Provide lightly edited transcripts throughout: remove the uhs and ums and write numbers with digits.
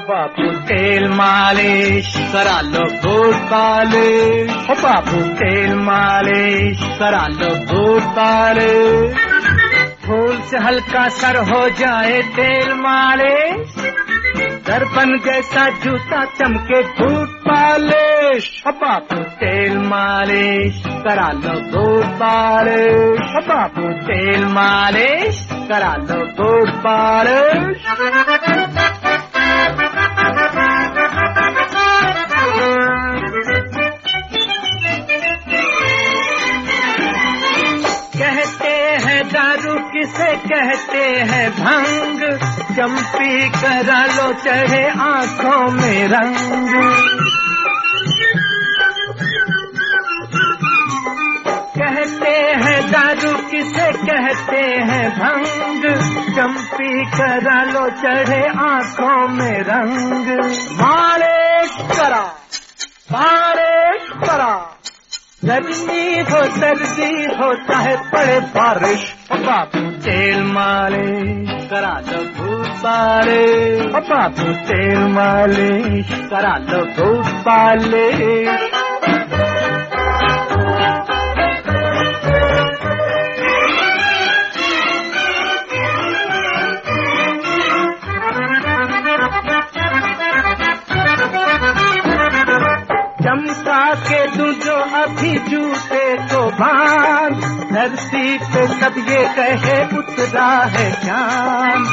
बापू तेल मालिश करा लो बूट पालिश, ओ बापू तेल मालिश करा लो बूट पालिश। फूल से हल्का सर हो जाए तेल मालिश, दर्पण जैसा जूता चमके बूट पालिश, ओ बापू तेल मालिश करा लो बूट पालिश, ओ बापू तेल मालिश करा लो बूट पालिश। कहते हैं दारू किसे कहते हैं भंग, चंपी करा लो चढ़े आंखों में रंग। कहते हैं दारू किसे कहते हैं भंग, चंपी करा लो चढ़े आंखों में रंग। मालिश करा मालिश करा, गर्मी हो सर्दी हो चाहे पड़े बारिश, ओ बापू तेल मालिश करा लो बूट पालिश, ओ बापू तेल मालिश करा लो बूट पालिश। चमका के दूं जो अभी जूते को बांध, धरती पे सब ये कहे उतरा है चांद।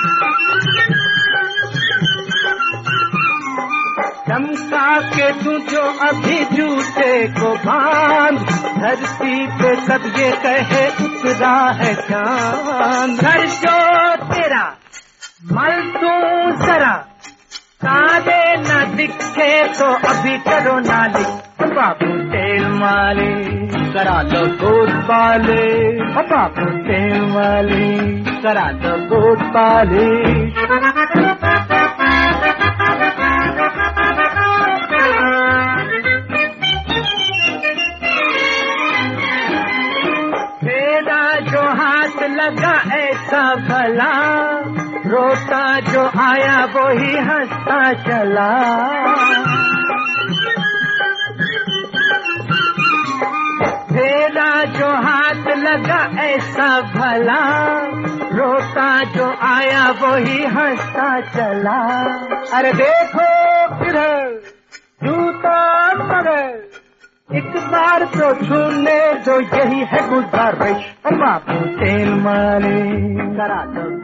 चमका के दूं जो अभी जूते को बांध, धरती पे सब ये कहे उतरा है चांद। घर जो तेरा मल दूं जरा, काले न दिखे तो अभी करो नालिश, बापू तेल मालिश करा लो बूट पालिश, बापू तेल मालिश करा लो बूट पालिश। तेरा जो हाथ लगा ऐसा भला, रोता जो आया वो ही हंसता चला। तेरा जो हाथ लगा ऐसा भला, रोता जो आया वो ही हंसता चला। अरे देखो इधर जूता मगर, एक बार तो छूने दो यही है गुजारिश, बापू तेल मालिश करा लो